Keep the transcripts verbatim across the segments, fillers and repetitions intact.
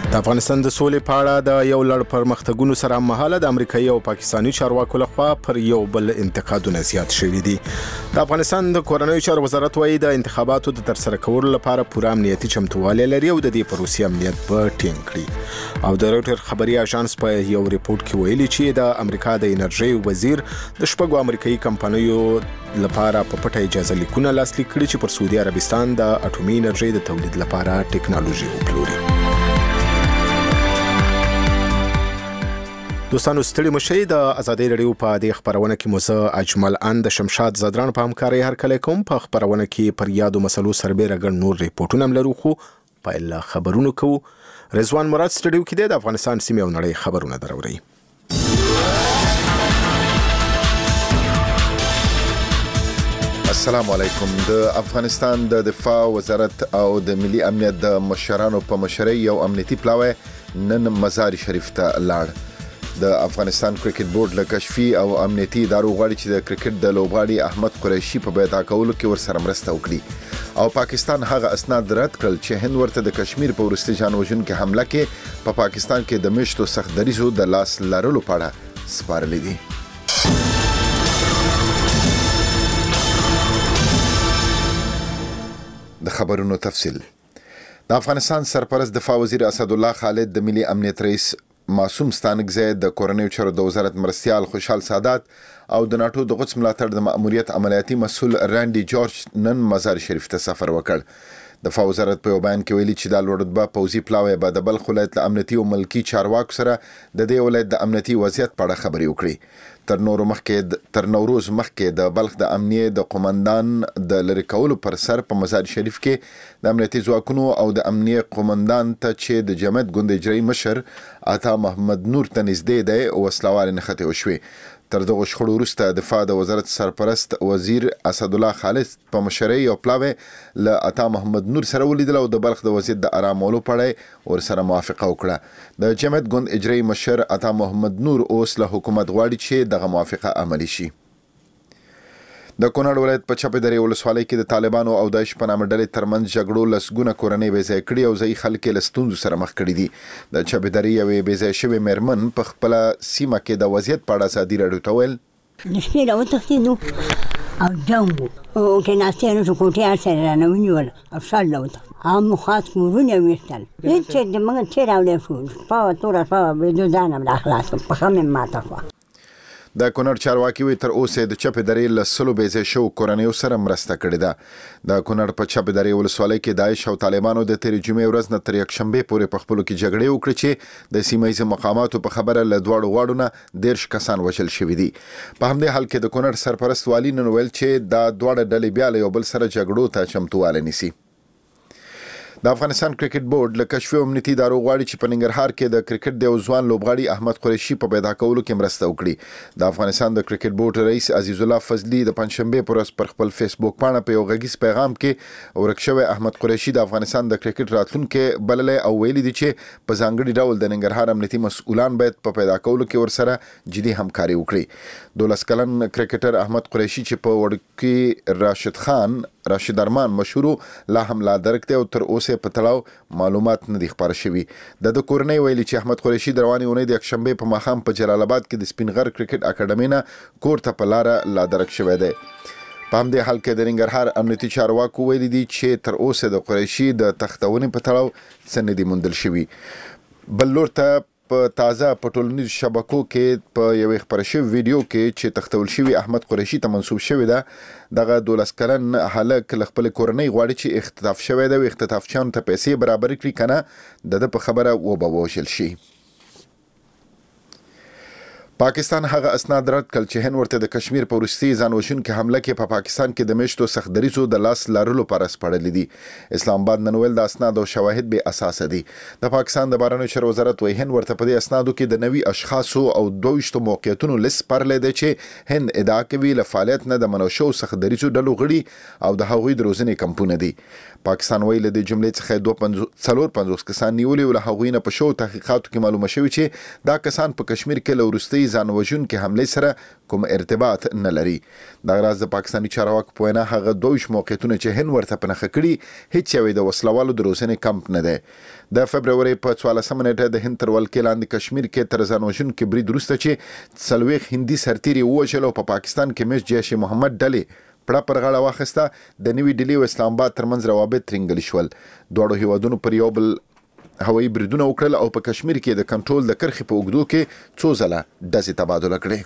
د افغانستان د سولې په اړه د یو لړ پرمختګونو سره مهاله د امریکایي او پاکستاني چارواکو لخوا پر یو بل انتقادونه زیات شوي دي. د افغانستان د کورنیو چارو وزارت وايي د انتخاباتو د ترسره کولو لپاره پوره امنیتي چمتووالی لري او د دې پروسې امنیت به ټینګ کړي. او د روټر خبري اژانس په یو ریپورت کې ویلي چې د امریکا د انرژي وزیر د شپږو امریکایي کمپنیو لپاره په پټه اجازه لیکونه لاسلیک کړي چې پر سعودي عربستان د اټومي انرژي د تولید لپاره ټکنالوژي وپلوري. دوستانو ستړي مشي د ازادي رادیو په دې خبرونه کې موزه اجمل ان د شمشاد زدران په همکاري هر کله کوم په خبرونه کې پر یادو مسلو سربېره ګڼ نور ریپورتونه لرو خو په خبرونو کو رضوان مراد سټډیو کې د افغانستان سیمه او نړۍ خبرونه دروري. السلام علیکم. د افغانستان د دفاع وزارت او د ملي امنیت د مشرانو په مشرۍ یو امنیتي پلاوی نن مزار شریف ته لاړ. د افغانستان کرکټ بورډ له کشفي او امنیتي ادارو غواړي چې د کرکټ د لوبغاړي احمد قریشي په پیدا کولو کې ورسره مرسته وکړي او پاکستان هغه اسناد رد کړل چې هند ورته د کشمیر په وروستي جانوژونکو حمله کې په پا پاکستان کې د میشتو سخت دریزو د لاس لرلو په اړه سپارلي دي. د خبرونو تفصیل. د افغانستان سرپرست دفاع وزیر اسد الله خالد د ملي امنیت رئیس معصوم ستانکزی د کورنیو چارو د وزارت مرستیال خوشحال سادات او د ناتو د قدس ملاتړ د مأموریت عملیاتي مسؤل رانډي جورج نن مزار شریف ته سفر وکړ. دفاع وزارت په بیان کې ویلي چې د لوړرتبه پوځي پلاوی به د بلخ ولایت له امنیتي او ملکی چارواکو سره د دې ولایت د امنیتي وضعیت په اړه خبرې وکړي. تر نورو مخکې تر نوروز مخکې د بلخ د امنیه د قومندان د لری کولو پر سر په مزار شریف کې د امنیتي ځواکونو او د امنیه قومندان ته چې د جمعیت ګوند اجرایي مشر عطا محمد نور ته نږدې دی وسلوال نښتې وشوي. تر دغه شخړو وروسته دفاع د وزارت سرپرست وزیر اسد الله خالد په مشرۍ او پلاوی له عطا محمد نور سره ولیدل او د بلخ د وضعیت د آرامولو په اړه ورسره موافقه وکړه. د جمعیت ګوند اجرایي مشر عطا محمد نور اوس له حکومت غواړي چې دغه موافقه عملي شي. د کونړ ولایت په چپه درې ولسوالۍ کې د طالبانو او داعش په نامه ډلې ترمنځ جګړو لسګونه کورنۍ بې ځای کړي او ځایي خلک یې له ستونزو سره مخ کړي دي. د چپه درې یوې بې ځای شوې مېرمن په خپله سیمه کې د وضعیت په اړه ازادي راډیو ته ویل د شپې راوتښتېدو او ډنګ وو کې ناستې نو کوټې هر سره رانه ونیول او شال راوتښت هم مو خاص کورونه یې ویشتل هېڅ چې د موږ چې راوړی شو شپه وه توره شپه وه بېدو ځان هم راخلاص کړم پښه مې ماته شوه. د کونړ چارواکي وی تر اوسه د چپه درې له سلو بې ځای شوو کورنیو سره مرسته کړې ده. د کونړ په چپه درې ولسوالۍ کې داعش او طالبانو د تېرې جمعې ورځ نه تر یکشنبې پورې په خپلو کې جګړې وکړې چې د سیمه ییزو مقاماتو په خبره له دواړو غاړو نه دېرش کسان وژل شوي دي. په همدې حال کې د کونړ سرپرست والي نن ویل چې دا دواړه ډلې بیا له یو بل سره جګړو ته چمتووالی نیسي. د افغانستان کرکټ بورډ له کشفي او امنیتي ادارو غواړي چې په ننګرهار کې د کرکټ د یو ځوان لوبغاړي احمد قریشي په پیدا کولو کې مرسته وکړي. د افغانستان د کرکټ بورډ رئیس عزیز الله فضلي د پنځشنبې پر ورځ پر خپل فیسبوک پاڼه په یو غږیز پیغام کې ورک شوی احمد قریشي د افغانستان د کرکټ راتلونکی بللی او ویلي دي چې په ځانګړي ډول د ننګرهار امنیتي مسؤلان باید په پیدا کولو کې ورسره جدي همکاري وکړي. دولس کلن کرکټر احمد قریشي چې په وړکي راشد خان راشد ارمان مشهور لا هم لا درکته او تر اوسه په تړاو معلومات نه دي خبر شوي. د د کورنۍ ویلي چې احمد قریشي د روانې اونۍ د یکشنبې په ماښام په جلال آباد کې د سپین غر کرکټ اکاډمۍ نه کور ته په لاره لا درک شوی دی. په همدې حال کې د ننګرهار امنیتي چارواکو ویلي دي چې تر اوسه د قریشي د تختونې په تړاو څه نه دي موندل شوي. بل لور ته په تازه په ټولنیزو شبکو کې په یوې خپره شوي ویډیو کې چې تختول شوي احمد قریشي ته منسوب شوی ده دغه دولس کلن هلک له خپلې کورنۍ غواړي چې اختطاف شوی ده او اختطافچیانو ته پیسې برابر کړي که نه د ده په خبره وبه ووژل شي. پاکستان هغه اسناد رد کړل چې هند ورته د کشمیر په وروستي ځانوژونکې حمله کې په پا پاکستان کې د میشتو سخت دریځو د لاس لرلو په اړه سپارلي دي. اسلام آباد نن ویل د اسناد او شواهد بې اساسه دي. د پاکستان د بهرنیو چارو وزارت وایي هند ورته په دې اسنادو کې د نوي اشخاصو او دویشتو موقعیتونو لیست سپارلی دی چې هند ادعا کوي له فعالیت نه د منع شوو سخت دریځو ډلو غړي او د هغوی د روزنې کمپونه دي. پاکستان ویل د جملې څخه دوه څلور پنځوس کسان نیولي او له هغوی نه په شوو تحقیقاتو کې معلومه شوې چې دا کسان په کشمیر کې له وروستي ځان وژونکې حملې سره کوم ارتباط نه لري. دا راز د پاکستاني چارواکو په وینا هغه دویش موقعیتونه چې هند ورته په نښه کړي هیڅ یو د وسلوالو د روزنې کمپ نه دی. د فبروري په څوارلسمه نیټه د هند تر ولکې لاندې کشمیر کې تر ځان وژونکي برید وروسته چې څلوېښت هندي سرتیري ووژل او په پاکستان کې مس جیش محمد ډلې پړه پر غاړه واخیسته. د نوي ډیلي او اسلام آباد ترمنځ روابط ترنګل شول. دواړو هیوادونو پر یو بل هوایي بریدونه وکړل او په کشمیر کې د کنټرول د کرښې په اوږدو کې څو ځله ډزې تبادله کړې.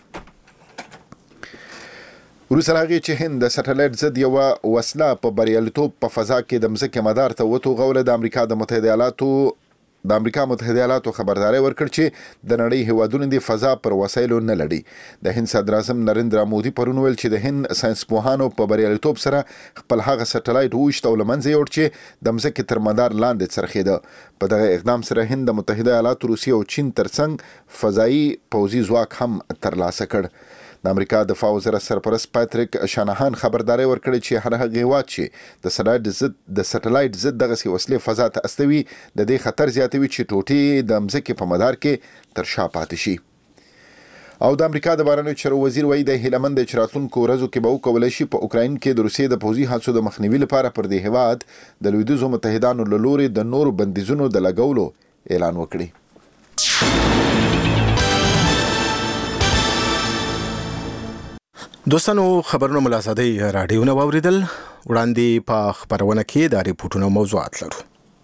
وروسته راغی چې هند د سټلایټ ضد یوه وسله په بریالیتوب په فضا کې د مځکې مدار ته وتوغوله. د امریکا د متحده ایالاتو د امریکا متحده ایالاتو خبرداري ورکړ چې د نړۍ هیوادونو د فضا پر وسایلو نه لړي. د هند صدر اعظم نریندرا مودي پرون ویل چې د هند ساينس پوهانو په بریالیتوب سره خپل هغه سټلایټ وښت او لمنځه یوړ چې د مځکې تر مدار لاندې څرخېده. په دغه اقدام سره هند د متحده ایالاتو، روسیې او چین ترڅنګ فضایي پوځي ځواک هم ترلاسه کړ. د امریکا دفاع وزیر سرپرست پاتریک شانهان خبرداري ورکړي چې هر هغه هیواد چې د سټلایټ ضد د سټلایټ ضد دغه وسلې فضا ته استوي د دې خطر زیاتوي چې ټوټې د مځکې په مدار کې تر شا پاتې شي. او د امریکا د بهرنیو چارو وزیر وایي د هیلمند د راتلونکو ورځو کې به وکولای شي په اوکراین کې د روسیې د پوځي هڅو د مخنیوي لپاره پر دې هیواد د لویدیځو متحدانو له لوري د نورو بندیزونو د لګولو اعلان وکړي. دوستانو خبرونه ملازادي رادیوونه واوریدل. وړاندې په خبرونه کې د ریپورتونو موضوعات لرو.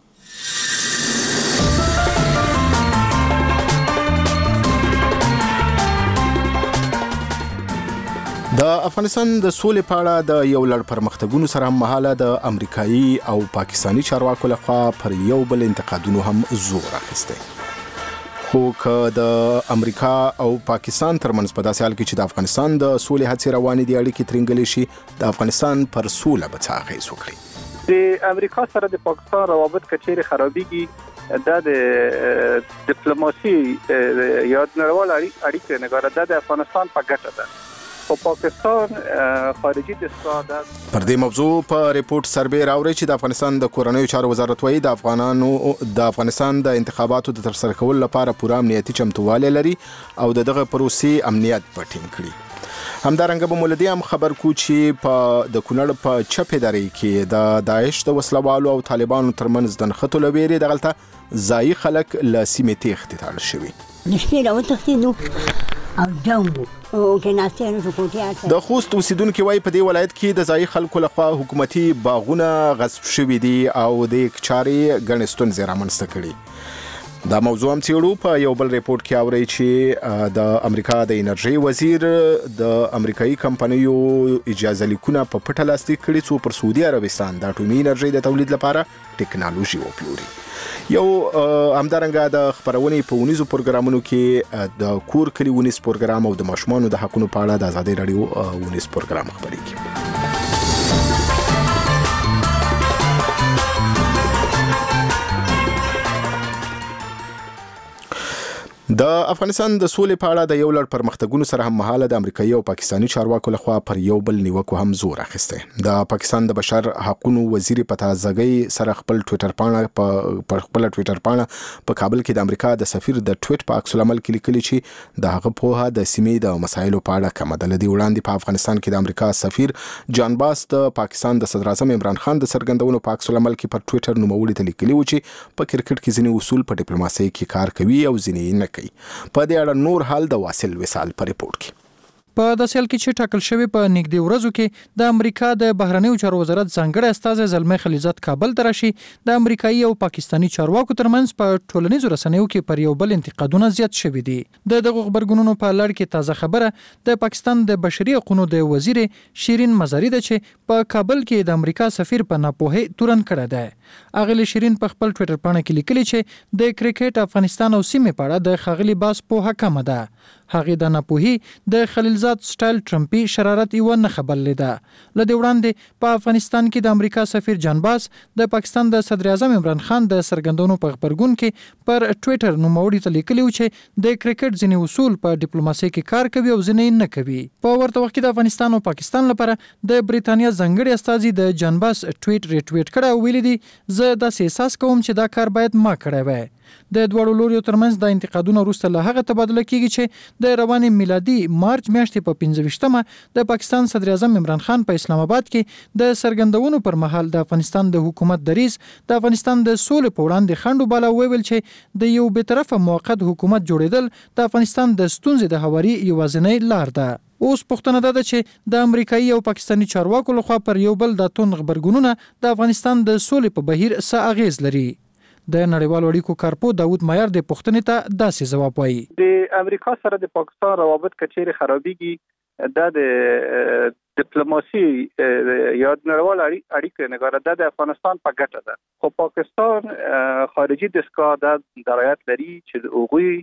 د افغانستان د سولې په اړه د یو لړ پرمختګونو سره مهاله د امریکایي او پاکستاني چارواکو لخوا پر یو بل انتقادونو هم زور اخیسته. خو که د امریکا او پاکستان ترمنځ په داسې حال کې چې د افغانستان د سولې هڅې روانې دي اړیکې ترنګلې شي، د افغانستان پر سوله به څه اغېز وکړي. د امریکا سره د پاکستان روابط کچېرې خرابېږي دا د ډیپلوماسي یا نړیوال اړیکې نګاره ده د افغانستان په ګټه ده. په پاکستان خارجي د سعادت پر دې موضوع په ریپورت سروې راوړی چې د افغانستان د کورنیو چارو وزارت وایي د افغانانو د افغانستان د انتخاباتو د ترسره کولو لپاره پوره امنیتي چمتووالی لري او دغه پروسې امنیت په ټینګ کړي. همدارنګه به مولدي هم خبر کو چې په د کونړ په چپې درې کې د داعش د وسلوالو او طالبانو ترمنځ د نښتو له ویرې دغلته ځایي خلک له سیمې تېښتې ته اړ شوي. د شپې راوتښتېدو او ډنګ او کې ناستې نو کوټې د خوست اوسیدونکو وایي په دې ولایت کې د ځایي خلکو لخوا حکومتي باغونه غصب شوي دي او د چارې ګڼې ستونزې رامنځته کړي. دا موضوع هم څېړو. په یو بل ریپورت کې اورئ چې د امریکا د انرژۍ وزیر د امریکایي کمپنیو اجازه لیکونه په پټه لاسلیک کړي څو پر سعودي عربستان د اټومي انرژۍ د تولید لپاره ټیکنالوژي وپلوري. یو همدارنګه د خبرونې په ونیزو پروګرامونو کې د کور کلی ونیز پروګرام او د ماشومانو د حقونو په اړه د ازادي رادیو ونیز پروګرام خبرېږي. د افغانستان د سولې په اړه د یو لړ پرمختګونو سره هم مهاله د امریکایي او پاکستاني چارواکو لخوا پر یو بل نیوکو هم زور اخیسته. د پاکستان د بشر حقوقو وزیر په تازګۍ سره خپل ټوئیټر پاڼه په خپل ټوئیټر پاڼه په کابل کې د امریکا د سفیر د ټوئیټ په عکس العمل کې لیکلي چې د هغه پوهه د سیمې د مسایلو په اړه کمه ده. لدی وړاندې په افغانستان کې د امریکا سفیر جان باس د پاکستان د صدر اعظم عمران خان د څرګندونو په عکس العمل کې پر ټوئیټر نوموړي ته لیکلي و چې په کرکټ کې ځینې اصول په ډیپلوماسۍ کې کار کوي او ځینې نه کوي. په دې اړه نور حال د واصل وصال په ریپورت کې. په داسې حال کې چې ټاکل شوی په نږدې ورځو کې د امریکا د بهرنیو چارو وزارت ځانګړی استازی زلمي خلیزات کابل ته راشي، د امریکایي او پاکستاني چارواکو ترمنځ په ټولنیزو رسنیو کې پر یو بل انتقادونه زیات شوي دي. د دغه خبرګونونو په لړ کې تازه خبره د پاکستان د بشري حقوقو د وزیر شیرین مزاری ده چې په کابل کې د امریکا سفیر په ناپوهي تورن کړه ده. اغلی شیرین په خپل ټوئیټر پاڼه کې لیکلي چې د کرکټ افغانستان او سیمې په اړه د خاغلی باس پوهه کمه ده. هغه د ناپوهي د خلیلزاد سټایل ټرمپي شرارت یو نه خبر لیده. لدی وړاندې په افغانستان کې د امریکا سفیر جان باس د پاکستان د صدر اعظم عمران خان د سرګندونو په خبرګون کې پر ټوئیټر نوموړي ته لیکلی و چې د کرکټ ځینې اصول په ډیپلوماسۍ کې کار کوي او ځینې نه کوي. په ورته وخت کې د افغانستان او پاکستان لپاره د بریتانیا ځانګړي استازي د جان باس ټوئیټ ریټویټ کړه او ویلي دي زه داسې احساس کوم چې دا کار باید ما کړی وای. د دوړو لوري ترمنځ د انتقادونو وروسته له هغه تبادله کیږي چې د رواني میلادي مارچ میاشتې په پنځه ویشتمه د پاکستان صدر اعظم عمران خان په اسلام آباد کې د سرګندونو پر مهال د افغانستان د حکومت دریز د افغانستان د سولې په وړاندې خنډ بالا ویل چې د یو بې طرفه موقت حکومت جوړیدل د افغانستان د ستونزې د هواري یوازینۍ لار ده. اوس پوښتنه ده چې د امریکایي او پاکستاني چارواکو لخوا پر یو بل د توند خبرګونونه د افغانستان د سولې په بهیر څه اغیز لري. د نړیوالو اړیکو کارپو داود مایر د پوښتنې ته داسې ځواب وایي. د امریکا سره د پاکستان روابط کچېرې خرابېږي دا د ډیپلوماسي یا نړیوال اړیکو نګاره د افغانستان په ګټه ده. خو پاکستان خارجي دستگاه د درایت لري چې هغوی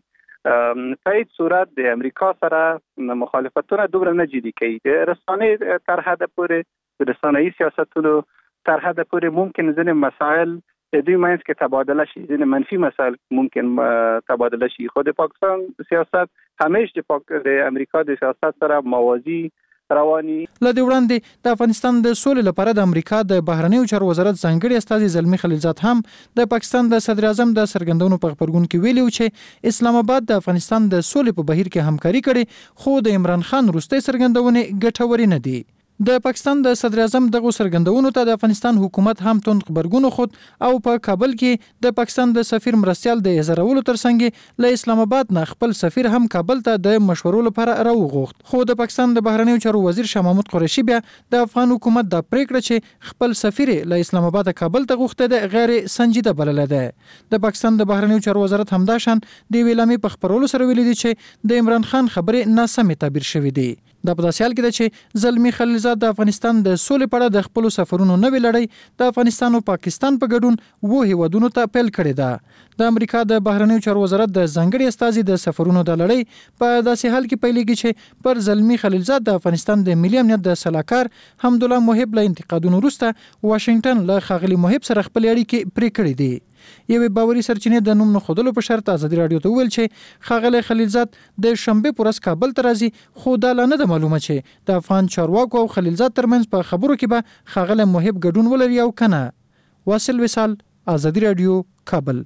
په هیڅ صورت د امریکا سره مخالفتونه دومره نه جدي کوي. د رسنۍ تر حده پورې د رسنۍ سیاستونو تر حده پورې ممکن ځینې مسائل د دوی منځ کې تبادله شي، ځینې منفي مسایل ممکن تبادله شي. خو د پاکستان سیاست همیشه د امریکا د سیاست سره موازي رواني. لدې وړاندې د افغانستان د سولې لپاره د امریکا د بهرنیو چارو وزارت ځانګړي استازي زلمی خلیلزاد هم د پاکستان د صدر اعظم د سرګندونو په خبرګون کې ویلي چې اسلام آباد د افغانستان د سولې په بهیر کې همکاري کړې، خو د عمران خان وروستۍ سرګندونې ګټورې نه دي. د پاکستان د صدر اعظم دغه سرګندونو ته د افغانستان حکومت هم توند خبرګون خود او په کابل کې د پاکستان د سفیر مرستيال د اظهارولو ترڅنګ له اسلام آباد نه خپل سفیر هم کابل ته د مشورو لپاره راوغوښت. خو د پاکستان د بهرنیو چارو وزیر شاه محمود قریشي بیا د افغان حکومت د پریکړه چې خپل سفیر له اسلام آباد کابل ته غوښته د غیر سنجیده بلله ده. د پاکستان د بهرنیو چارو وزارت همداشان د ویلامي په خبرولو سره ویلي دي چې د عمران خان خبرې ناسمې تعبیر شوې دي. د په داسې حال کې ده چې زلمی خلیلزاد د افغانستان د سولې په اړه د خپل سفرونو نوې لړۍ د افغانستان او پاکستان په ګډون وو هیوادونو ته پیل کړې ده. د امریکا د بهرنیو چارو وزارت د ځانګړي استازي د سفرونو د لړۍ په داسې حال کې پیلېږي چې پر زلمی خلیلزاد د افغانستان د ملي امنیت د سلاکار حمدالله محب له انتقادونو وروسته واشنگټن له ښاغلي محب سره خپل اړیکې پرې کړې دي. یوه باوري سرچینې د نوم نه خودلو په شرط ازادي رادیو ته ویل چې ښاغلی خلیلزاد د شنبه پر ورځ کابل ته راځي، خو دا لا نه ده معلومه چې د افغان چارواکو او خلیلزاد ترمنځ په خبرو کې به ښاغلی محب ګډون ولري او کنه. واصل وصال، ازادي رادیو، کابل.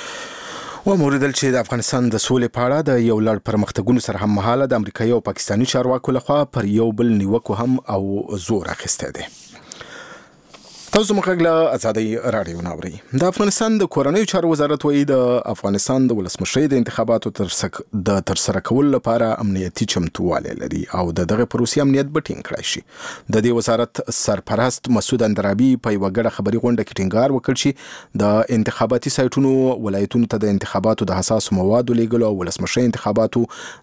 و موریدل چې د افغانستان د سولې په اړه د یو لړ پرمختګونو سره هم مهاله د امریکایي او پاکستاني چارواکو لخوا پر یو بل نیوکو هم او زور اخیسته دي. تاسو مخکې له ازادي رادیو ناوري. د افغانستان د کورنیو چارو وزارت وایي د افغانستان د ولسمشرۍ د انتخاباتو تر د ترسره کولو لپاره امنیتي چمتووالی لري او د دغه پروسې امنیت به ټینګ کړی شي. د دې وزارت سرپرست مسعود اندرابي په یوه ګډه خبري غونډه کې ټینګار وکړ چې د انتخاباتي سایټونو ولایتونو ته د انتخاباتو د حساسو موادو لیږلو او ولسمشرۍ انتخاباتو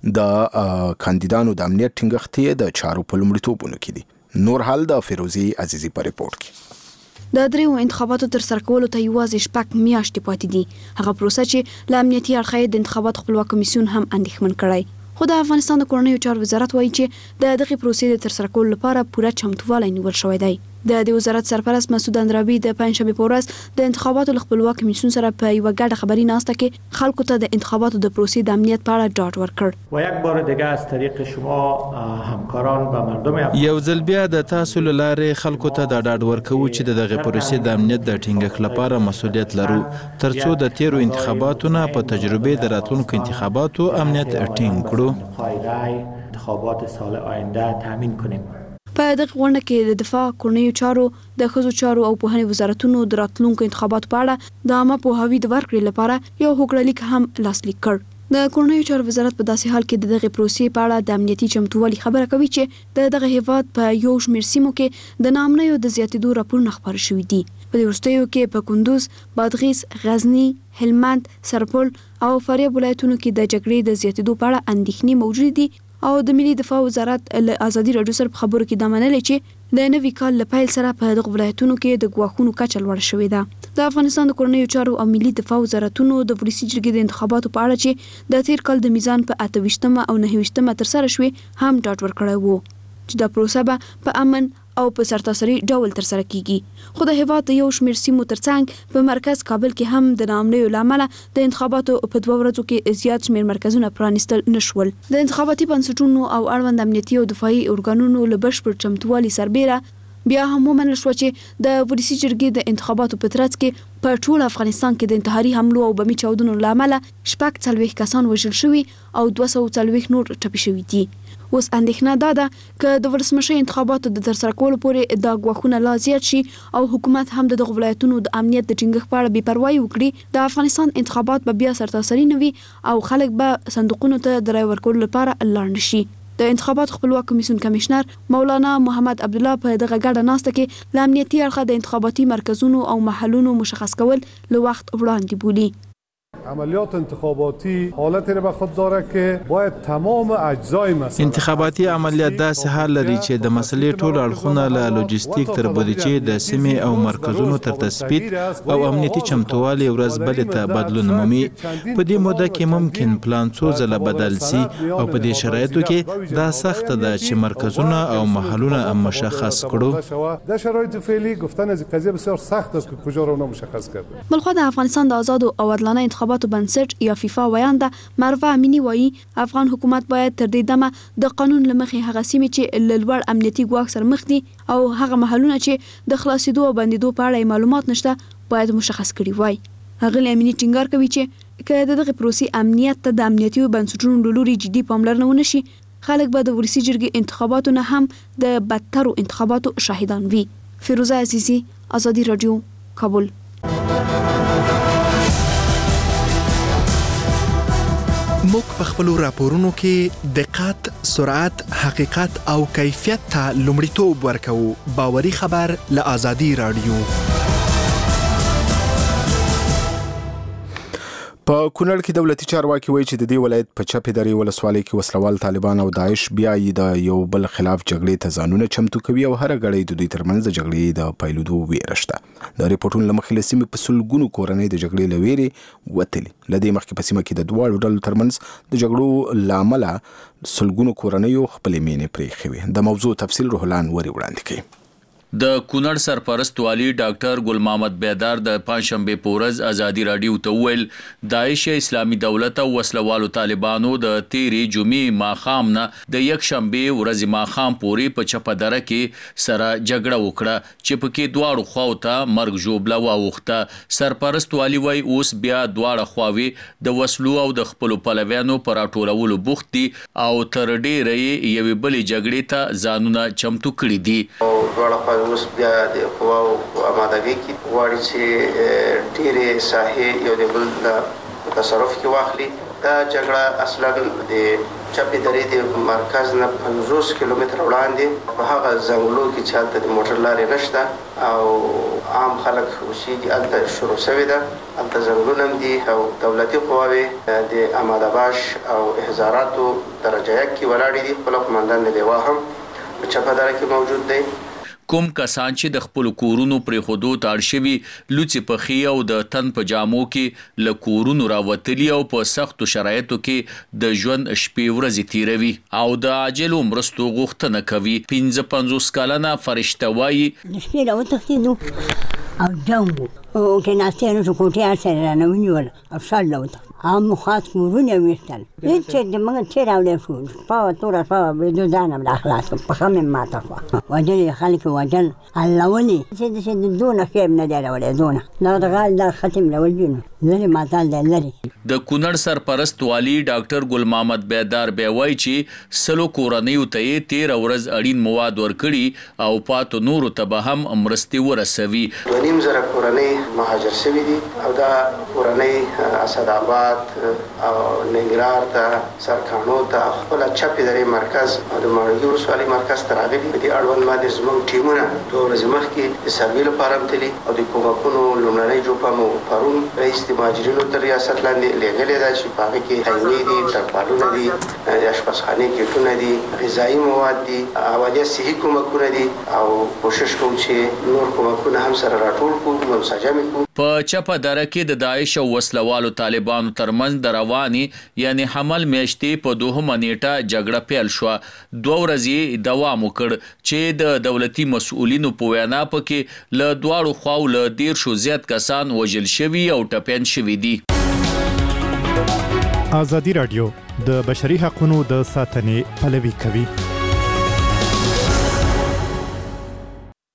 د کاندیدانو د امنیت ټینګښت د چارو په لومړیتوبونو کې دي. نور حال د فیروزي عزیزي په ریپورت کې. د دریو انتخاباتو تر سره کولو ته یوازې شپږ میاشتې پاتې دي، هغه پروسه چې له امنیتي اړخه د انتخاباتو خپلواک کمیسیون هم اندېښمن کړی. خو د افغانستان د کورنیو چارو وزارت وایي چې د دغه پروسې د تر سره کولو لپاره پوره چمتووالی نیول شوی دی. د دې وزارت سرپرست مسعود اندرابي د پنځشنبه په ورځ د انتخاباتو خپلواک کمیسیون سره په یو ګډه خبري ناسته کې خلکو ته د انتخاباتو د پروسې د امنیت په اړه ډاډ ورکړ. و یک بار دیگه از طریق شما همکاران و مردم یو ځل بیا د تاسو له لارې خلکو ته د ډاډ ورکوو چې د دغه پروسې د امنیت د ټینګښت لپاره مسؤلیت لرو، ترڅو د تیرو انتخاباتو نه په تجربه د راتلونکو انتخاباتو امنیت ټینګ کړو. انتخابات سال آینده تامین کنیم. په دغه غونډه کې د دفاع، کورنیو چارو، د ښځو چارو او پوهنې وزارتونو د راتلونکو انتخاباتو په اړه د عامه پوهاوي د ورکړې لپاره یو هوکړلیک هم لاسلیک کړ. د کورنیو چارو وزارت په داسې حال کې د دغه پروسې په اړه د امنیتي چمتووالي خبره کوي چې د دغه هیواد په یو شمېر سیمو کې د ناامنیو د زیاتېدو راپورونه خپاره شوي دي. په دې وروستیو کې په کندوز، بادغیس، غزني، هلمند، سرپل او فاریاب ولایتونو کې د جګړې د زیاتېدو په اړه اندېښنې موجودې دي او د ملي دفاع وزارت له ازادي رادیو سره په خبرو کې دا منلې چې د نوي کال له پیل سره په دغه ولایتونو کې د ګواښونو کچه لوړه شوې ده. د افغانستان د کورنیو چارو او ملي دفاع وزارتونو د ولسي جرګې د انتخاباتو په اړه چې د تیر کال د میزان په اته ویشتمه او نهه ویشتمه ترسره شوې هم ډاډ ورکړی وو چې دا پروسه به په امن او په سرتاسري ډول ترسره کیږي. خو د هیواد یو شمېر سیمو ترڅنګ په مرکز کابل کې هم د ناامنیو له امله د انتخاباتو په دوه ورځو کې زیات شمېر مرکزونه پرانیستل نشول. د انتخاباتي بنسټونو او اړوند امنیتي او دفاعي ارګانونو له بشپړ چمتووالي سربېره بیا هم ومنل شو چې د ولسی جرګې د انتخاباتو په ترڅ کې په ټول افغانستان کې د انتحاري حملو او بمي چاودنو لامل شپږ څلوېښت کسان وژل شوي او دوه سوه څلوېښت نور ټپي شوي دي. اوس اندېښنه دا ده چې د ولسمشر انتخاباتو د ترسره کولو پورې د غواخونه لا زیات شي او حکومت هم د دغه ولایتونو د امنیت د ټینګښت په اړه بې پروايي وکړي. د افغانستان انتخابات به بیا سرتاسري نه وي او خلک به صندوقونو ته د رای ورکولو لپاره لاړ نشي. د انتخابات خپلواک کمیسیون کمشنر مولانا محمد عبد الله په دغه ګډه ناسته کې د امنیتي اړخه د انتخاباتي مرکزونو او محلونو مشخص کول له وخت وړاندې بولي. عملیات انتخاباتی حالت را به خود داره که باید تمام اجزای مسئله انتخاباتي عملیات داسې حال لري چې د مسلې ټول اړخونه له لوجستیک تر بودیجې د سیمې او مرکزونو تر تثبیت او امنیتي چمتووالي ورځ بلې ته بدلون مومي. په دې موده کې ممکن پلان څو ځله بدل سي او په دې شرایطو کې دا سخته ده چې مرکزونه او محلونه مشخص کړو. در شرایط فعلی گفتن از قضیه بسیار سخت است که کجا را مشخص کرده. بلخو د افغانستان د آزاد او عادلانه انتخاباتو بنسټ یا فیفا ویانده مروه امینی وایي افغان حکومت باید تر دې دمه د قانون لمخې هغه سیمې چې له لوړ امنیتي ګواښ سره مخ دي او هغه محلونه چې د خلاصېدو او بندېدو په اړه معلومات نشته باید مشخص کړي وای. هغه امینی ټینګار کوي چې که دغه پروسې امنیت ته د امنیتي بنسټونو له لوري جدي پاملرنه ونه شي خلک به د ولسی جرګې انتخاباتو نه هم د بدترو انتخاباتو شاهدان وي. فیروزه عزیزی، آزادی رادیو، کابل. موږ په خپلو راپورونو کې دقت، سرعت، حقیقت او کیفیت ته لومړیتوب ورکوو. باوري خبر له آزادي رادیو. په کونړ کې دولتي چارواکي وایي چې د دې ولایت په چپې درې ولسوالۍ کې وسلوال طالبان او داعش بیا یې د یو بل خلاف جګړې ته ځانونه چمتو کوي او هر غړی د دوی ترمنځ د جګړې د پیلېدو ویره شته. د ریپورټونو له مخې له سیمې په سلګونو کورنۍ د جګړې له ویرې وتلي. له دې مخکې په سیمه کې د دواړو ډلو ترمنځ د جګړو له امله سلګونو کورنیو خپلې مینې پرېښې وې. د موضوع تفصیل روحلان وري وړاندې کوي. د کونړ سرپرست والی ډاکټر ګل محمد بیدار د پنځشنبه په ورځ ازادي رادیو ته ویل داعش اسلامي دولت او وسلوالو طالبانو د تیری جمعې ماخام نه د یک شنبه ورځ ماخام پورې په چپدره کې سره جګړه وکړه چې پکې دواړو خواو ته مرګ ژوبله واوښته. سرپرست والی وای اوس بیا دواړه خواوې د وسلو او د خپلو پلویانو پر راټولولو بوخت دي او تر ډیره یوې بلې جګړې ته ځانونه چمتو کړي دي. اوس بیا د قواو آمادګۍ کې غواړي چې ډېرې ساحې یو د بل د تصرف کې واخلي. دا جګړه اصلا د چپې درې د مرکز نه پنځوس کیلومتره وړاندې په هغه ځنګلو کې چې هلته د موټر لارې نشته او عام خلک اوسېږي هلته شروع شوې ده. هلته ځنګلونه هم دي او دولتي قواوې د امادهباش او احزاراتو درجه یک کې ولاړې دي. خپله قمندان لیوا هم په چپه دره کې موجود دی. کوم کسان چې د خپل کورونو پرې خودو تاړ شوي لوڅې پخې او د تن په جامو کې له کورونو راوتلي او په سختو شرایطو کې د ژوند شپې ورځې تیروي او د عاجلو مرستو غوښتنه کوي. پنځه پنځوس کلنه فرشته وایي د شپې راوتښتېدو او جنګ و او کېناستې نو کوټې هر سره رانه ونیول او شل وته هم خاص کورونه ویشتل. هېڅ چې د موږ چې راوړی شو شپه توره شپه بېدو ځان هم را خلاص کړم. پښه مې ماته شوه. وژل یې خلک وژل حلولې چې داسې د دونه شی نه دی راوړی دونه دا د غال دا ختم راول دي نو لرې ماتال دی لرې. د کونړ سرپرست والی ډاکټر ګل محمد بیدار بیا وایي چې سلو کورنیو ته یې تېره ورځ اړین مواد ورکړي او پاتو نورو ته به هم مرستې ورسوي. دوه نیم زره کورنۍ مهاجر شوي دي او دا کورنۍ اسداباد او ننګرهار ته سرکانو ته خپله چپې درې مرکز او د ماڼوګي ولسوالۍ مرکز ته راغلي. په دې اړوند باندې زموږ ټیمونه دوه ورځې مخکې د سروې لپاره هم تللي او د کومکونو لومړنۍ جوپه مو پرون رئیس د مهاجرینو تر ریاست لاندې لېږلې ده چې په هغې کې خیمې دي، ترپالونه دي، د اشپزخانې کیټونه دي، غذایي مواد دي، اولیه صحي کومکونه دي او کوشش کوو چې نور کومکونه هم سره راټول کړو، منسجم کړو. په چپه دره کې د داعش او وسلوالو طالبانو ترمنځ د روانې یعنی حمل میاشتې په دوهمه نیټه جګړه پیل شوه. دوه ورځې دوام وکړ چې د دولتي مسؤلینو په وینا پکې له دواړو خواو له دیرشو زیات کسان وژل شوي او ټپیان شوي دي. ازادي راډیو د بشري حقوقو د ساتنې پلوي کوي.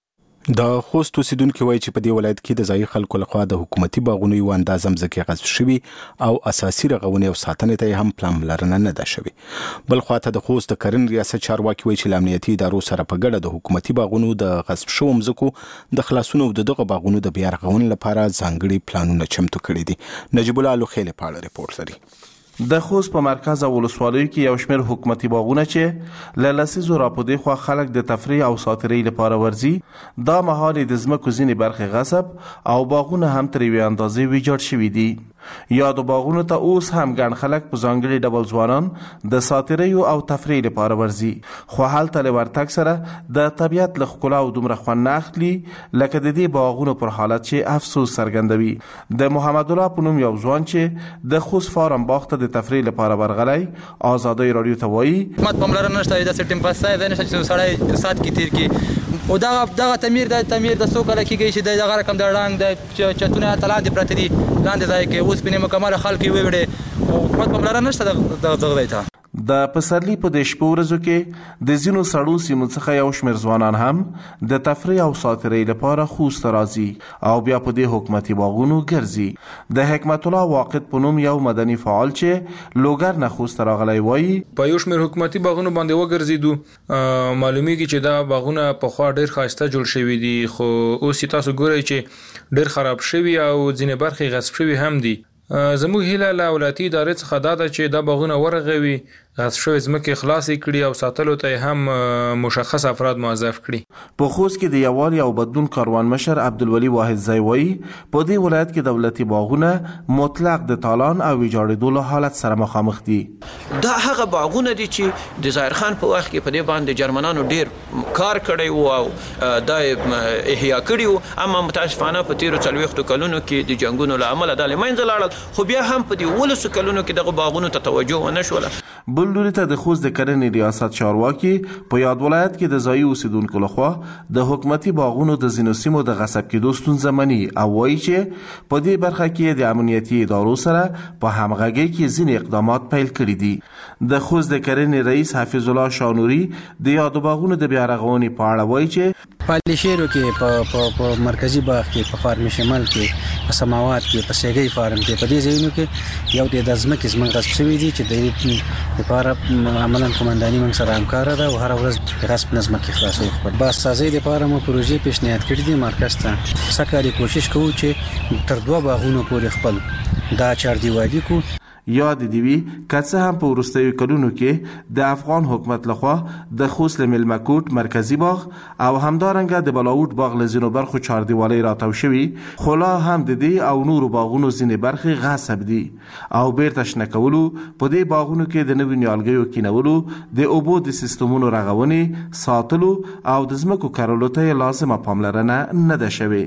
د خوست اوسیدونکو وایي چې په دې ولایت کې د ځایي خلکو لخوا د حکومتي باغونو یو اندازه مځکې غصب شوي او اساسي رغونې او ساتنې ته هم پاملرنه نه ده شوې. بل خواته د خوست د کرنې ریاست چارواکي وایي چې له امنیتي ادارو سره په ګډه د حکومتي باغونو د غصب شوو مځکو د خلاصون او دغه باغونو د بیا رغونې لپاره ځانګړي پلانونه چمتو کړي دي. نجیب الله لوخیل په اړه ریپورت لري. د خوست په مرکز او ولسوالیو کې یو شمېر حکومتي باغونه چې له لسیزو راپودې خوا خلک د تفریح او ساتیرۍ لپاره ورځي، دا مهال د ځمکو ځینې برخې غصب او باغونه هم تر یوې اندازې ویجاړ شوي دي. یادو باغونو ته اوس هم ګڼ خلک په ځانګړي ډول ځوانان د ساتیرۍ او تفریح لپاره ورځي، خو هلته له ورتګ سره د طبیعت له ښکلا او دومره خوند نه اخلي لکه د دې باغونو پر حالت چې افسوس څرګندوي. د محمد الله په نوم یو ځوان چې د خوست فارم باغ ته د تفریح لپاره ورغلی آزادۍ راډیو ته وایي حکومت پاملرنه نشته، داسې ټیم پاس ځای نشته چې سړی سات کې تیر کړي او دغه دغه تعمیر د تعمیر د څو کاله کېږي چې دغه رقم د ړنګ د چتونه لاندې پراته دي، لاندې ځای کې اوس پنې مکمل خلک یې وویړې او حکومت پاملرنه نشته دغه ځای ته. د پسرلي په د شپو ورځو کې د ځینو سړو سیمو څخه یو شمېر ځوانان هم د تفریح او ساتیرۍ لپاره خوست ته راځي او بیا په دې حکومتي باغونو ګرځي. د حکمت الله واقد په نوم یو مدني فعال چې لوګر نه خوست ته راغلی وایي په یو شمېر حکومتي باغونو باندې وګرځېدو، معلومیږي چې دا باغونه پخوا ډېر ښایسته جوړ شوي دي، خو اوس تاسو ګورئ چې ډېر خراب شوي او ځینې برخې غصب شوي هم دي. زموږ هیله له ولایتي ادارې څخه دا ده چې دا باغونه ورغوي، غصب شوې ځمکې خلاصې کړي او ساتلو ته هم مشخص افراد موظف کړي. په خوست کې د یووالي او بدلون کاروان مشر عبدالولي واحد ځای وایي په دې ولایت کې دولتي باغونه مطلق د تالان او ویجاړېدو له حالت سره مخامخ دي. دا هغه باغونه دي چې د ظاهر خان په وخت کې په دې باندې جرمنانو ډیر کار کړی وو او دا احیا کړي وو، اما متاسفانه په تیرو څلوېښتو کلونو کې د جنګونو له امله دا له منځه لاړل، خو بیا هم په دې ولسو کلونو کې دغه باغونو ته توجه ونه شوله. بل لوري ته د خوست د کرنې ریاست چارواکي په یاد ولایت کې د ځایي اوسیدونکو لخوا د حکومتي باغونو د ځینو سیمو د غصب کېدو ستونزه مني او وایي چې په دې برخه کې د امنیتي ادارو سره په همغږۍ کې ځینې اقدامات پیل کړي دي. د خوست د کرنې رئیس حفیظ الله شانوري د یادو باغونو د بیا رغونې په اړه وایي چې پالیشیرو کې په مرکزي باغ کې، په فارم شمال کې، په سماوات کې، په سیګي فارم کې، په دې ځایونو کې یو د ځمکې زموږ غصب شوي دي چې د لپاره عملاً قومنداني موږ سره همکاره ده او هر ورځ غصب نه ځمکې خلاصوي. خپل بازسازۍ لپاره مو پروژې پیشنهاد کړي دي مرکز ته. سکه‌کاري کوشش کوو چې تر دوه باغونو پورې خپل دا چاردیوالي کو. یاد دی وی کڅه هم په وروستیو کلونو کې د افغان حکومت لخوا د خوست ملمکوټ مرکزی باغ او همدارنګه د بلاوټ باغ لزینو برخو چاردیوالي راتاو شوی، خو لا هم د دې او نورو باغونو ځینې برخې غصب دي او بیرته شنه کولو په دې باغونو کې د نوي نیالګیو کینولو، د اوبو د سیستمونو رغونې، ساتلو او د ځمکو کرلو ته لازمه پاملرنه نه ده شوې.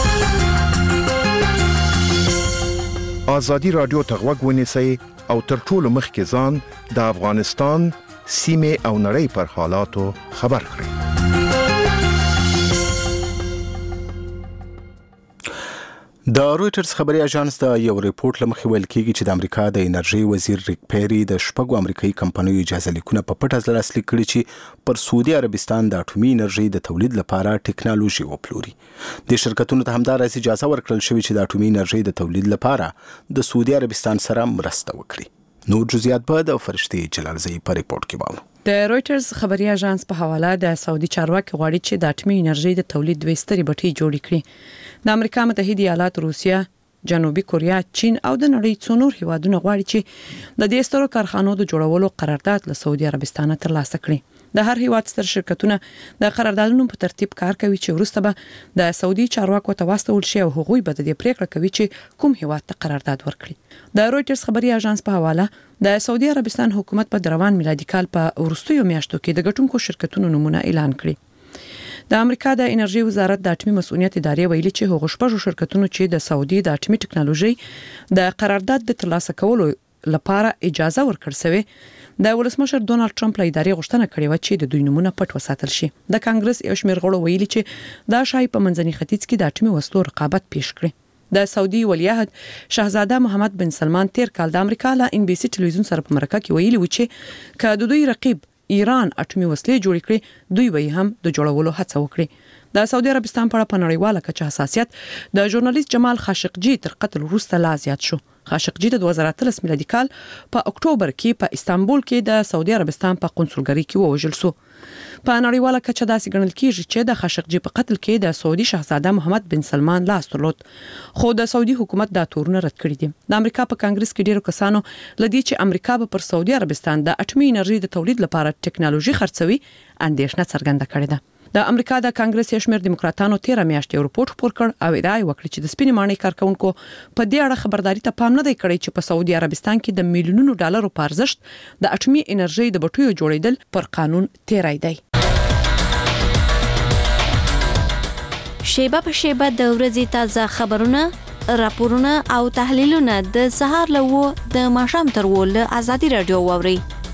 آزادی رادیو ته غوږ ونیسئ او تر ټولو مخکې ځان د افغانستان سیمې او نړۍ پر حالاتو خبر کړئ. د رويټرز خبري اژانس د یو ریپورت لمخې ویل کیږي چې د امریکا د انرژي وزیر ریک پیری د شپږو امریکایي کمپنیو اجازه لیکونه په پټه ځل لاسلیک کړي چې پر سعودي عربستان د اټومي انرژي د تولید لپاره ټیکنالوژي وپلوري. د شرکتونو ته همدارس اجازه ورکړل شوې چې د اټومي انرژي د تولید لپاره د سعودي عربستان سره مرسته وکړي. نور جزئیات به د فرشتي جلالزئی په ریپورت کې واورو. د رويټرز خبري اژانس په حواله د سعودي چارواکي غواړي چې د اټومي انرژي د تولید دوه ستري بټۍ جوړې کړي. د امریکا متحده ایالات، روسیا، جنوبي کوریا، چین او د نړۍ څو نور هیوادونه غواړي چې د دې سترو کارخانو د جوړولو قرارداد له سعودي عربستان ترلاسه کړي. د هر هیواد ستر شرکتونه د قراردادونو په ترتیب کار کوي چې وروسته به د سعودي چارواکو ته واستول شي او هغوی به د دې پریکړه کوي چې کوم هیواد ته قرارداد ورکړي. د رويټرز خبري اژانس په حواله د سعودي عربستان حکومت په روان میلادي کال په وروستیو میاشتو کې د ګټونکو شرکتونو نمونه اعلان کړي. د امریکا د انرژي وزارت د اټومي مسؤلیت ادارې ویلي چې هغه شپږ شرکتونو چې د سعودي د اټومي ټکنالوژي د قرارداد د ترلاسه کولو لپاره اجازه ورکړل شوې، د ولسمشر ډونالد ټرمپ له ادارې غوښتنه کړې و چې د دوی نمونه پټ وساتل شي. د کانګرس یو شمېر غړو ویلي چې دا شای په منځني ختیځ کې د اټومي وسلو رقابت پیښ کړي. د سعودي ولیعهد شاهزاده محمد بن سلمان تیر کال د امریکا له ان بي سي ټلویزیون سره په مرکه کې ویلي و چې که د دوی رقیب ایران اټومي وسلې جوړ کړي، دوی به هم د جوړولو هڅه وکړي. د سعودي عربستان په اړه په نړیواله کچه حساسیت د ژورنالیست جمال خاشقجي تر قتل وروسته لا زیات شو. خاشقجي د دوه زره اتلس میلادي کال په اکتوبر کې په استانبول کې د سعودي عربستان په قونسلګرۍ کې ووژل شو. په نړیواله کچه داسې ګڼل کیږي چې د خاشقجي په قتل کې د سعودي شاهزاده محمد بن سلمان لاس درلود، خو د سعودي حکومت دا تورونه رد کړي دي. د امریکا په کانګرس کې ډیرو کسانو لدی چې امریکا به پر سعودي عربستان د اټومي انرژي د تولید لپاره ټکنالوژي خرڅوي اندېښنه څرګنده کړې ده. د امریکا د کانګرس شمېر دیموکراتانو تیر میاشت یو رپورت خپور کړ او ادعا وکړه چې د سپینې ماڼۍ کارکونکو په دې اړه خبرداري ته پام نه دی کړی چې په سعودي عربستان کې د میلیونونو ډالرو په ارزښت د اټومي انرژي د بټیو جوړیدل پر قانون تیری دی. شیبه په شیبه د ورځې تازه خبرونه، راپورونه او تحلیلونه د سهار له و د ماښام تر و له ازادي رادیو واورئ.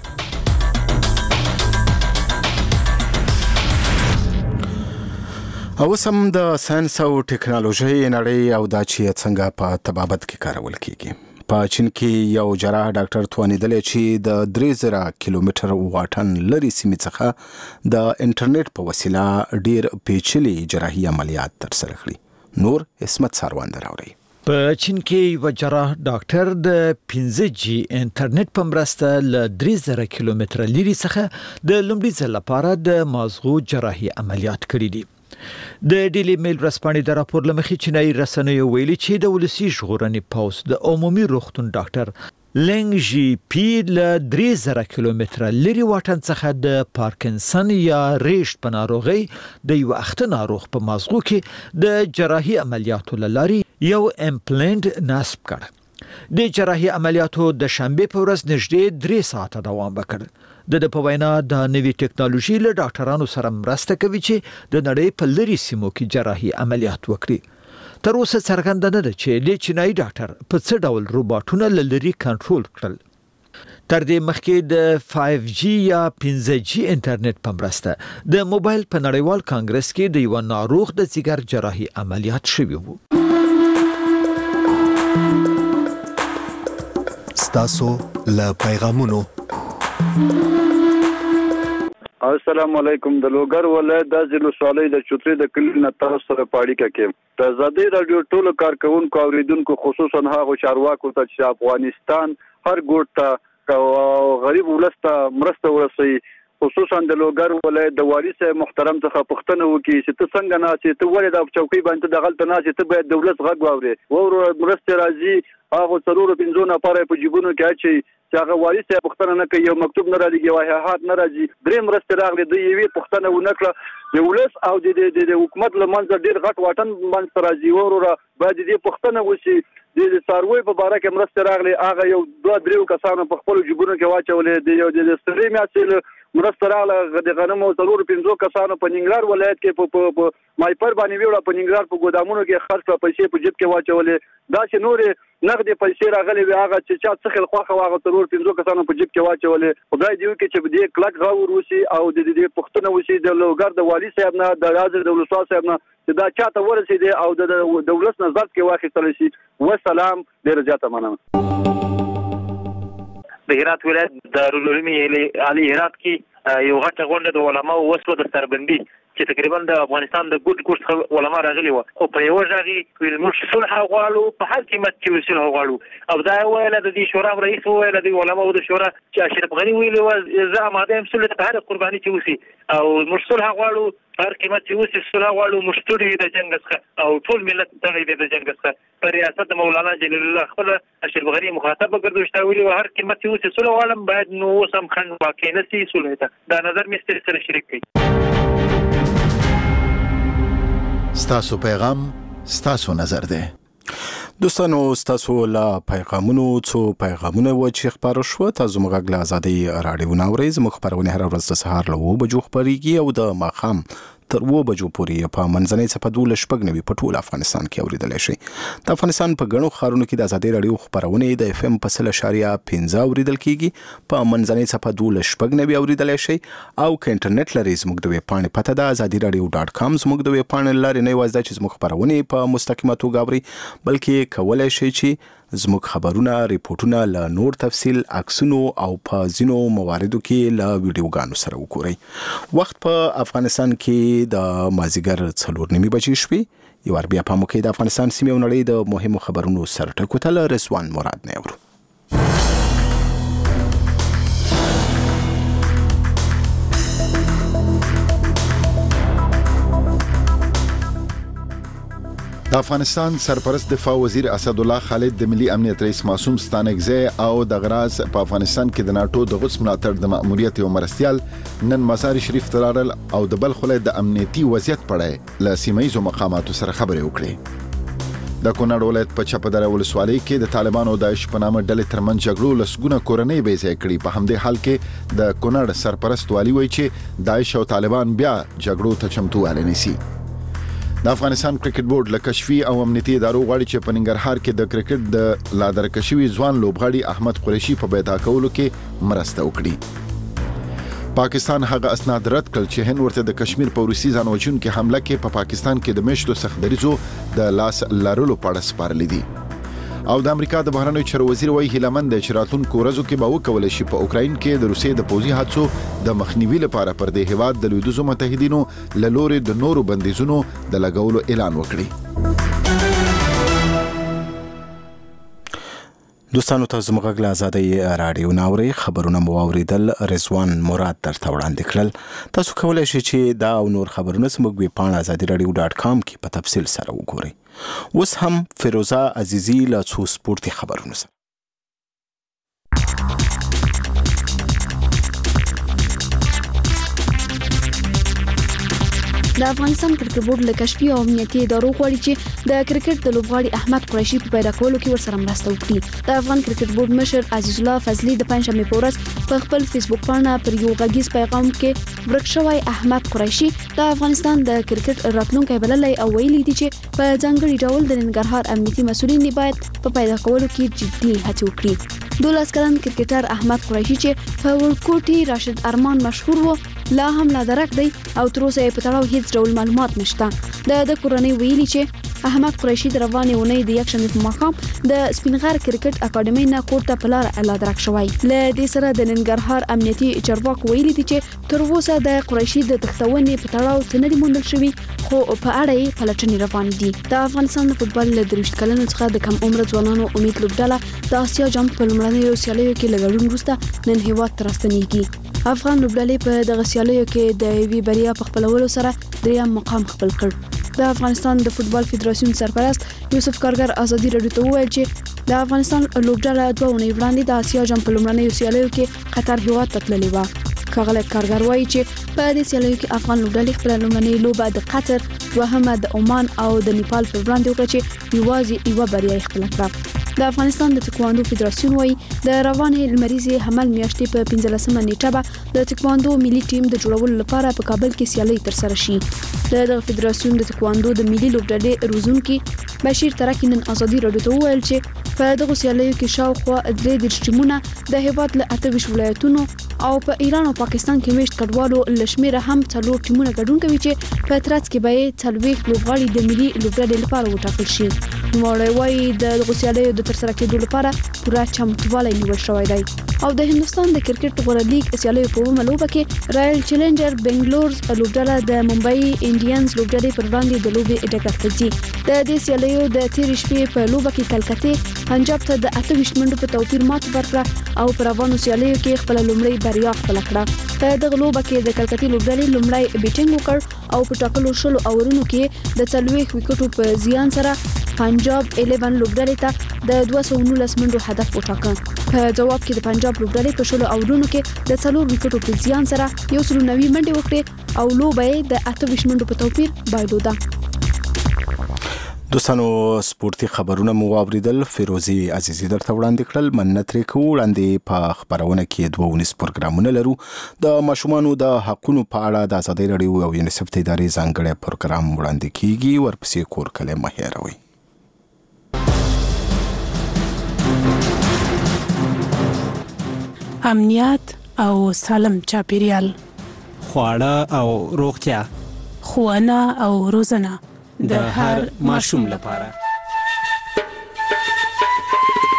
او سم د ساينس او ټکنالوژي نړۍ او دا چې څنګه په طبابت کې کارول کیږي. په چین کې یو جراح ډاکټر توانیدل چې د درې زره کیلومتر واټن لري سیمې څخه د انټرنیټ په وسیله ډیر پیچلي جراحي عملیات ترسره کړي. نور اسمت ساروان دراوړي. په چین کې یو جراح ډاکټر د پنځه جی انټرنیټ په مرسته ل درې زره کیلومتر لري څخه د لومړي ځل لپاره د مازغو جراحي عملیات کړي دي. د ډیلی میل ورځپاڼې د راپور لمخې چینایي رسنیو ویلي چې د ولسی ژغورنې پوس د عمومي روغتون ډاکټر لنګ جی پی ل درې زره کیلومتر لري واټن څخه د پارکنسن یا ریشت په ناروغي د یو اخته ناروغ په مازغو کې د جراحي عملیاتو لاري یو امپلانټ نصب کړ. د جراحي عملیاتو د شنبه په ورځ نږدې درې ساعته دوام وکړ. د د په وینا د نوي ټکنالوژي له ډاکټرانو سره مرسته کوي چې د نړۍ په لري سیمو کې جراحي عملیات وکړي. تر اوسه څرګنده نه ده چې د چینایي ډاکټر په څه ډول روباټونه لری کنټرول کړل. تر دې مخکې د فایو جی یا پنځه جی انټرنیټ په مرسته د موبایل په نړیوال کانګرس کې د یو ناروغ د ځیګر جراحي عملیات شوی وو. ستاسو له پیغامونو. السلام علیکم. د لوګر ولایت د ځلو سوالې د چوتري د کلینه تاسو سره پاړیکه کې د آزادي رادیو ټولو کارکونکو اوریدونکو خصوصا هغه چارواکو ته چې افغانستان هر ګوټ ته غریب ولسته مرسته ورسي، خصوصا د لوګر ولایت د والي صاحب محترم څخه پوښتنه وکړي چې ته څنګه نه چې ته ولې د چوکۍ باندې د غلط نه چې ته باید دولت غږ واوري او مرسته راځي هغه ضرورت پنځونه لپاره په جيبونو کې اچي چې هغه والي صاحب پوښتنه نه کوي، یو مکتوب نه راځي، یو هیات نه راځي، درې مرسته راغلي د یوې پوښتنه ونه کړه د ولس او د د حکومت لمنځه ډیر غټ واټن باندې راځي وروره باید دې پوښتنه وشي د ساروي په باره کې مرسته راغلي هغه یو دوه درې کسانو په خپل جيبونو کې واچولې د یو د سری میاسل مرسته راغله د غنمو ضرور پنځو کسانو په ننګرهار ولایت کې په مایپر باندې ویوړه په ننګرهار په ګودامونو کې خرڅ کړ پیسې په جیب کې واچولې دا چې نور نغدي پیسې راغلي وي هغه چې چا څخه خوخه واغه ضرور پنځو کسانو په جیب کې واچولې خدای دې وکړي چې دې کلک غوور وشي او د دې پښتنه وشي د لوګر د والي صاحب نه د حاضر د ولسوال صاحب نه چې دا چاته ورسېده او د دولت نظر کې واخیستل شي. والسلام ډیر زیاته مننه. د هرات ولایت دارالعلوم علي هرات کې یو غټه غونډه د علماء وسلو د سربندي چې تقریبا د افغانستان د ګډ کورس علماء راغلي و او په یو ځای کې موږ صلح غواړو په هر قیمت کې صلح غواړو او دا ویل د دې شورا رئیس ویل د علماء د شورا چې اشرف غنی ویل و زه آماده یم صلح ته هر قرباني چې وسی او موږ صلح غواړو هر قیمت چې وسی صلح غواړو مشتري د جنگ څخه او ټول ملت دغه د جنگ څخه پر ریاست مولانا جلیل الله خپل اشرف غنی مخاطب ګرځوشته ویل هر قیمت چې وسی صلح غواړم باید نو سم خن واقع نسی صلح ته دا نظر مستر سره شریک کړي. ستاسو پیغام ستاسو نظر ده. دوستانو ستاسو لا پیغامونو څو پیغامونه و چې خبرو شو تاسو موږ له آزادي رادیو ناوري زموږ خبرونه هر ورځ د سهار له و بجو خبريږي او د ماخام تر و بجو پورې په منځنۍ صفه دوله شپږ نوي په ټول افغانستان کې اوریدل شي. د افغانستان په غنو خارونو کې د آزادي رادیو خبرونه د اف ام په سل اشاریه پنځه اوریدل کیږي په منځنۍ صفه دوله شپږ نوي اوریدل شي او ک انټرنیټ لري زموږ د ویب پاڼې پته د آزادي رادیو ډاټ کام زموږ د ویب پاڼې لري نه وایي چې زموږ خبرونه په مستقیمه توګه اوري بلکې کولای شي چې زموږ خبرونه ریپورتونه له نور تفصیل عکسونو او په ځینو مواردو کې له ویډیوګانو سره وګورئ. وخت په افغانستان کې د مازیګر څلور نیمې بجې شوې. یو بیا په موقع د افغانستان سیمې او نړۍ د مهمو خبرونو سره ټکو ته رضوان مراد نه ورو. د افغانستان سرپرست دفاع وزیر اسدالله خالد د ملي امنیت رئیس معصوم ستانکزی او د غراز په افغانستان کې د ناتو د غوڅ ملاتړ د مأموریت او مرستيال نن مزار شریف ترارل او د بلخ ولایت د امنیتي وضعیت په اړه له سیمایي مقاماتو سره خبرې وکړې. د کونړ ولایت په چپدره ولسوالۍ کې د طالبانو او داعش په نامه ډلې ترمنځ جګړو لسګونه کورنۍ بې ځای کړې. په همدې حال کې د کونړ سرپرست والی وایي چې داعش او طالبان بیا جګړو ته چمتووالی نیسي. د افغانستان کرکټ بورډ له کشفي او امنیتي ادارو غواړي چې په ننګرهار کې د کرکټ د لادرکشوي ځوان لوبغاړي احمد قریشي په پیدا کولو کې مرسته وکړي. پاکستان هغه اسناد رد کړل چې هند ورته د کشمیر په روسي ځانوژن کې حمله کې په پا پاکستان کې د میشتو سختدریزو د لاس لارلو په اړه سپارل دي. او د امریکا د بهرنیو چارو وزیر وایي هیلمند د چراتونکو ورځو کې به وکول شي په اوکراین کې د روسیې د پوځي حادثو د مخنیوي لپاره پر دې هیواد د لویدیځو متحدینو له لوري د نورو بندیزونو د لګولو اعلان وکړي. دوستانو ته زموږ غږ آزادۍ رادیو ناوري خبرونه مو اوریدل. رضوان مراد درته وړاندې کړل. تاسو کولای شئ چې دا او نور خبرونه زموږ ویب پاڼه آزادي رادیو ډاټ کام کې په تفصیل سره وګورئ. اوس هم فیروزه عزیزی له څو سپورتي خبرونو سره. د افغانستان کرکټ بورډ له کشفي او امنیتي ادارو غواړي چې د کرکټ د لوبغاړي احمد قریشي په پیدا کولو کې ورسره مرسته وکړي. د افغان کرکټ بورډ مشر عزیز الله فضلي د پنځمې په ورځ په خپل فیسبوک باندې پر یو غږیز پیغام کې ورک شوی احمد قریشي د افغانستان د کرکټ راتلونکي بللی او ویلي دي چې په ځانګړي ډول د ننګرهار امنیتي مسؤلین باید په پیدا کولو کې جدي هڅې وکړي. دولس کلن کرکټر احمد قریشي چې په ورکوټي راشد ارمان مشهور و لا هم لا درک دی او تر اوسه په تړاو هیڅ ډول معلومات نشته. د د کورنۍ ویلي چې احمد قریشي د روانې ونې د یکشنبه په ماښام د سپینغر کرکټ اکیډمي نه کور ته په لار لا درک شوی. له دې سره د ننګرهار امنیتي چارواکو ویلي دي چې تر اوسه د قریشي د تختونې په تړاو څه نه دي موندل شوي خو په اړه یې پلټنې روانې دي. د افغانستان د فوتبال له درویشت کلنو څخه د کم عمر ځوانانو امید لوبډله د اسیا جام په لومړنیو سیالیو کې له ګډون وروسته نن هیواد ته راستنېږي. افغان لوبډلې په دغه سیالیو کې د یوې بریا په خپلولو سره دریم مقام خپل کړ. د افغانستان د فوتبال فدراسیون سرپرست یوسف کارګر آزادي رادیو ته وویل چې د افغانستان لوبډله دوه اونۍ وړاندې د اسیا جام په لومړنیو سیالیو کې قطر هیواد ته تللې وه. ښاغلی کارګر وایي چې په دې سیالیو کې افغان لوبډلې خپله لومړنۍ لوبه د قطر، دوهمه د عمان او د نیپال پر وړاندې وکړه چې یوازې یوه بریا یې خپله کړه. د افغانستان د تکواندو فدراسیون وایي د روانې لمریزې حمل میاشتې په پنځلسمه نیټه به د تکواندو ملي ټیم د جوړولو لپاره په کابل کې سیالۍ ترسره شي. د دغه فدراسیون د تکواندو د ملي لوبډلې روزونکي بشیر ترکی نن آزادي رادیو ته وویل چې په دغه سیالیو کې شاوخوا درې دېرش ټیمونه د هیواد له اته ویشت ولایتونو او په ایران او پاکستان کې میشت کډوالو له شمېره هم څلور ټیمونه ګډون کوي چې په ترڅ کې به یې څلوېښت لوبغاړي د ملي لوبډلې لپاره وټاکل شي. نوموړی وایي د دغو سیالیو د ترسره کېدو لپاره پوره چمتووالی نیول شوی دی. او د هندوستان د کرکټ غوره لیګ سیالیو په اوومه لوبه کې رایل چیلنجر بنګلورز لوبډله د ممبئی انډینز لوبډلې پر وړاندې د لوبې ډګر ته ځي. د دې سیالیو د تېرې شپې په لوبه کې کلکتې پنجاب ته د اته ویشت منډو په توپیر ماتې ورکړه او په روانو سیالیو کې خپله لومړۍ بریا خپله کړه. په دغه لوبه کې د کلکتې لوبډلې لومړی بیټینګ وکړ او په ټاکلو شلو اورونو کې د څلوېښت ویکټو په زیان سره پنجاب الیون لوبډلې ته د دوه سوه نولس منډو هدف وټاکه. په جواب کې د پنجاب لوبډلې په شلو اورونو کې د څلور ویکټو په زیان سره یو سل نوي منډې وکړې او لوبه یې د اته ویشت منډو په توپیر بایلوده. دوستانو سپورتي خبرونه مو واوریدل. فیروزي عزیزي درته وړاندې کړل. مننه ترې کوو. وړاندې په خبرونه کې دوه ونیز پروګرامونه لرو. د ماشومانو د حقونو په اړه د آزادۍ راډیو او یونیسف د ادارې ځانګړی پروګرام وړاندې کیږي. ورپسې کور کلی مه هېروئ. امنیت او سالم چاپیریال، خواړه او روغتیا، ښوونه او روزنه د هر ماشوم لپاره.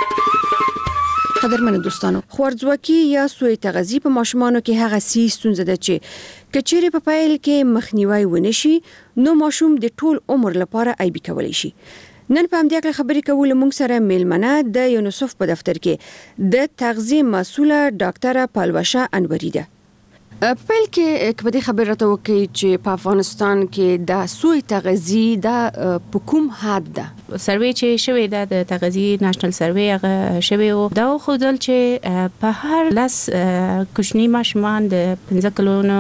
قدرمن دوستانو خوارځواکي یا سوء تغذیه په ماشومانو کې هغه سي ستونزه ده چې کچېره په پایل کې مخنیوي ونشي نو ماشوم د ټول عمر لپاره ایبي کولی شي. نن په همدې اړه خبرې کوو لمونږ سره میلمنه د یونیسف په دفتر کې د تغذیه مسوله ډاکټره پالوشه انوري ده. پیل کې کبدي خبر راته وکي چې په افغانستان کې د سوء تغذیه د حکوم حد ده. سروې چې شوې ده د تغذیه نېشنل سروې هغه شوې او دا خودل چې په هر لاس کوچنی ماشومان د پنځه کلونو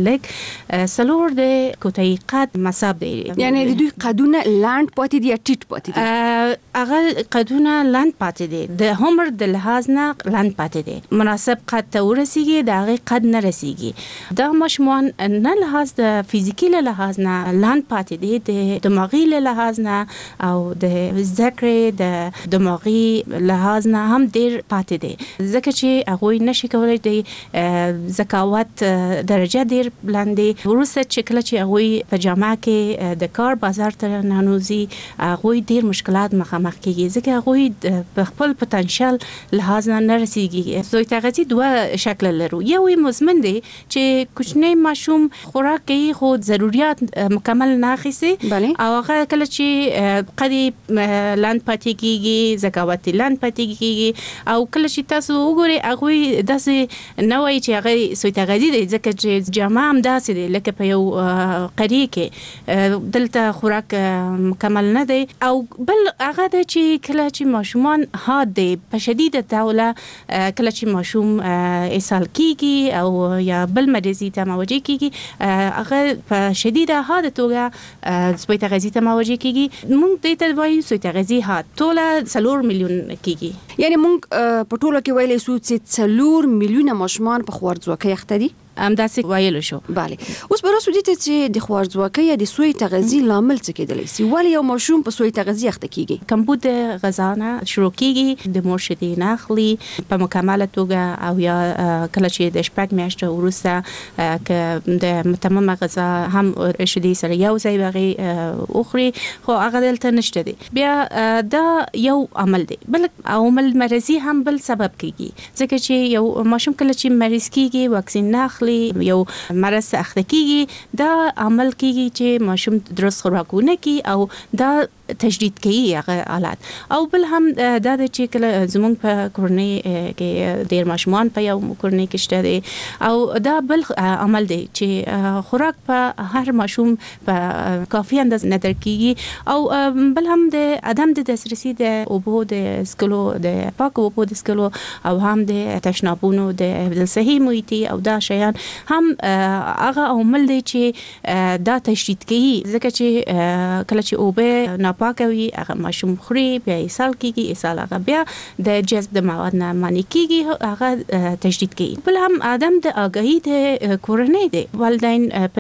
لګ سلور د کوتای قد مصاب دي، یعنی د دوی قدونه لاند پاتې دي یا ټیټ پاتې دي؟ هغه قدونه لاند پاتې دي، د عمر د لحاظ نه لاند پاتې دي، مناسب قد ته ورسیږي د هغه قد نه رسیږي. دا ماشومان نه لحاظ د فزیکی له لحاظ نه لاند پاتې دي، د دماغي له لحاظ نه او د ذکر د دماغي لحاظ نه هم ډیر پاتې دي، ځکه چې هغه نشي کولای د ذکاوت درجه ډیر لاندې ورسته چې کله چې هغه په جامعه کې د کار بازار ته نانوزي هغه ډیر مشکلات مخامخ کیږي، ځکه هغه په خپل پټنشل لحاظ نه رسیږي. سوء تغذیه دوه شکل لري، یو مزمن دی چې کوچنی ماشوم خوراک کوي خو ضرورت مکمل نه اخیسي او هغه کله چې قدي لاند پاتې کیږي، ذکاوت لاند پاتې کیږي او کله چې تاسو وګورئ هغه داسې نه وایي چې هغه سوء تغذیه دی، ځکه چې جامعه هم داسې دی لکه په یو قریه کې دلته خوراک مکمل نه دی. او بل هغه د چې کله چې ماشومان حاد دی په شدیده ډول کله چې ماشوم اسهال کیږي او یا بل مریضي ته مواجه کیږي هغه په شدیده حاد توګه سوء تغذیه ته مواجه کیږي. موږ دې ته وایو سوء تغذیه حاد ټول څلور میلیون کیږي، یعنی موږ په ټولو کې ویلې سو چې څلور میلیونه ماشومان په خوارځواکۍ اخته دي. همداسې ویل شو. بله اوس به راسو دي ته چې د خوارځواکۍ یا د سوء تغذیه لامل څه کېدلی شي؟ ولې یو ماشوم په سوء تغذیه اخته کیږي؟ کمبود غذا نه شروع کیږي، د مور شیدې نه اخلي په مکمله توګه او یا کله چې د شپږ میاشتو وروسته که د متممه غذا هم شیدې سره یو ځای وغي اخري خو هغه دلته نشته دي. بیا دا یو عمل دی. بل عمل مرضی هم بل سبب کیږي، ځکه چې یو ماشوم کله چې مریض کیږي واکسین نه اخلي یو مرض اخته کیږي، دا عمل کیږي چې ماشوم درست خوراکونه کوي او دا تجدید کوي هغه حالات. او بل هم دا د چې کله زمونږ په کورنۍ کې ډیر ماشومان په یو کورنۍ کې شته دي او دا بل عمل دی چې خوراک په هر ماشوم په کافي اندازه نه درکېږي او بل هم د عدم د دسترسي د اوبو د سکلو د پاکو اوبو د سکلو او هم د تشنابونو د صحي محیطي او دا شیان هم هغه عمل دی چې دا تجدید کوي، ځکه چې کله چې اوبه پاکوي هغه ماشوم خوري بیا اسهال کیږي، اسهال هغه بیا د جذب د مواد نه معنی کیږي، هغه تجدید کوي. بل هم عدم د آگاهی د کورنۍ دی، والدین